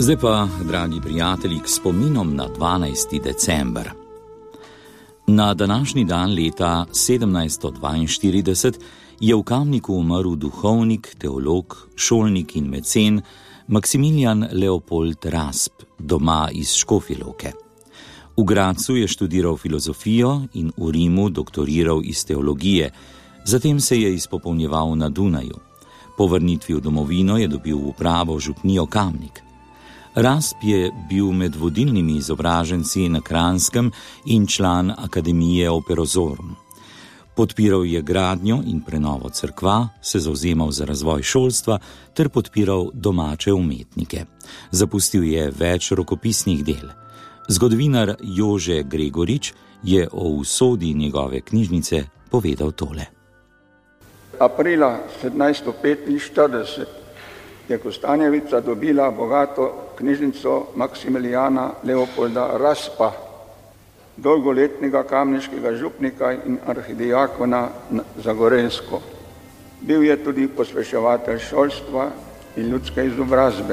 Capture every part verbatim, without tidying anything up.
Zdaj pa, dragi prijatelji, k spominom na dvanajsti december. Na današnji dan leta sedemnajststo dvainštirideset je v Kamniku umrl duhovnik, teolog, šolnik in mecen Maksimilijan Leopold Rasp, doma iz Škofje Loke. V Gradcu je študiral filozofijo in v Rimu doktoriral iz teologije, zatem se je izpopolnjeval na Dunaju. Po vrnitvi v domovino je dobil upravo župnijo Kamnik. Rasp je bil med vodilnimi izobraženci na Kranjskem in član Akademije Operozorum. Podpiral je gradnjo in prenovo cerkva, se zavzemal za razvoj šolstva ter podpiral domače umetnike. Zapustil je več rokopisnih del. Zgodovinar Jože Gregorič je o usodi njegove knjižnice povedal tole. Aprila sedemnajststo petinštirideset je Kostanjevica dobila bogato knjižnico Maksimilijana Leopolda Raspa, dolgoletnega kamniškega župnika in arhidiakona za Gorenjsko. Bil je tudi posvečevatelj šolstva in ljudske izobrazbe.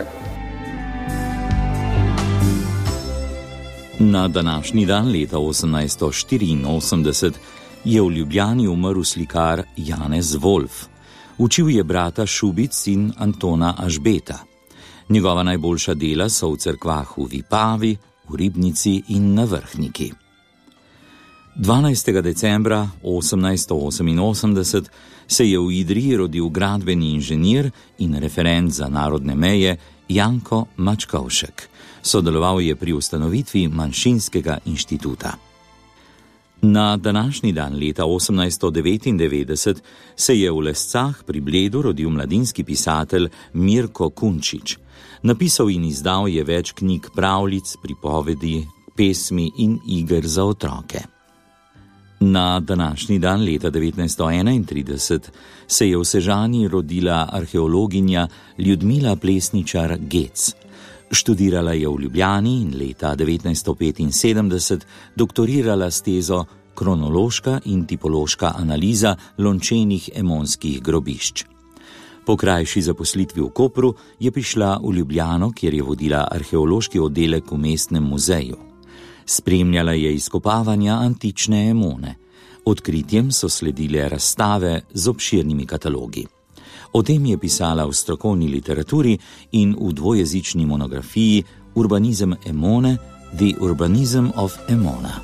Na današnji dan leta osemnajststo štiriinosemdeset je v Ljubljani umrl slikar Janez Wolf. Učil je brata Šubic in Antona Ažbeta. Njegova najboljša dela so v cerkvah v Vipavi, v Ribnici in na Vrhniki. dvanajstega decembra osemnajststo oseminosemdeset se je v Idriji rodil gradbeni inženir in referent za narodne meje Janko Mačkovšek. Sodeloval je pri ustanovitvi Manjšinskega inštituta. Na današnji dan leta osemnajststo devetindevetdeset se je v Lescah pri Bledu rodil mladinski pisatelj Mirko Kunčič. Napisal in izdal je več knjig pravljic, pripovedi, pesmi in iger za otroke. Na današnji dan leta devetnajststo enaintrideset se je v Sežani rodila arheologinja Ljudmila Plesničar-Gec. Študirala je v Ljubljani in leta devetnajststo petinsedemdeset doktorirala s tezo Kronološka in tipološka analiza lončenih emonskih grobišč. Po krajši zaposlitvi v Kopru je prišla v Ljubljano, kjer je vodila arheološki oddelek v mestnem muzeju. Spremljala je izkopavanja antične Emone. Odkritjem so sledile razstave z obširnimi katalogi. O tem je pisala v strokovni literaturi in v dvojezični monografiji Urbanizem Emone, The Urbanism of Emona.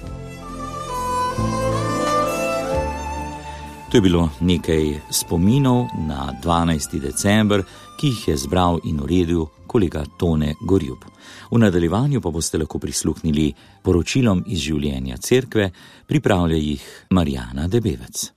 To je bilo nekaj spominov na dvanajsti december, ki jih je zbral in uredil kolega Tone Gorjub. V nadaljevanju pa boste lahko prisluhnili poročilom iz življenja cerkve, pripravlja jih Marjana Debevec.